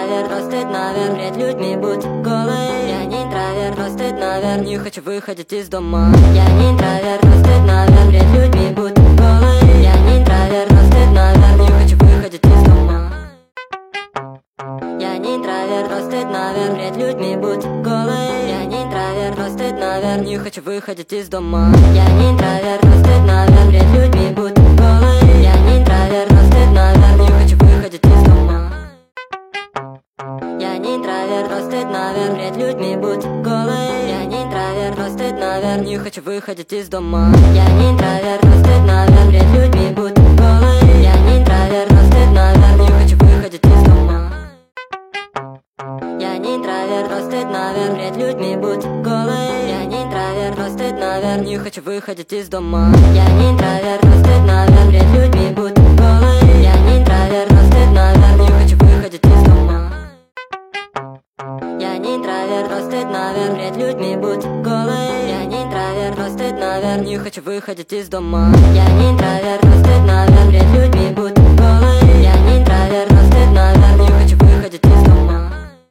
интроверт, но стыдно, вер, перед людьми будь голый. Я не интроверт, но стыдно, вер, не хочу выходить из дома. Я не интроверт, но стыдно, вер, перед людьми будь голый. Я не интроверт, но стыдно, вер, не хочу выходить из дома. Я не интроверт, но стыдно, вер, перед людьми будь голый. Я не интроверт, но стыдно, вер, не хочу выходить из дома. Я не интроверт, но стыдно, вер, перед людьми будь голый. Я не интроверт, но стыдно, вер, не хочу выходить из дома. Я не интроверт, но стыдно, вер, перед людьми будь голый. Я не интроверт, но стыдно, вер, не хочу выходить из дома. Я не интроверт, но стыдно, вер, перед людьми будь голый. Я не интроверт, но стыдно, вер, не хочу выходить из дома. Я не интроверт, но стыдно, вер, перед людьми будь голый. Я не интроверт, но стыдно, вер, не хочу выходить из дома. Я не интроверт, но стыдно, вер, перед людьми будь голый. Я не интроверт, но стыдно, вер, не хочу выходить из дома. Я не интроверт, но стыдно, вер, перед людьми будь голый. Я не интроверт, но стыдно, вер, не хочу выходить из дома. Я не интроверт, но стыдно, вер, перед людьми будь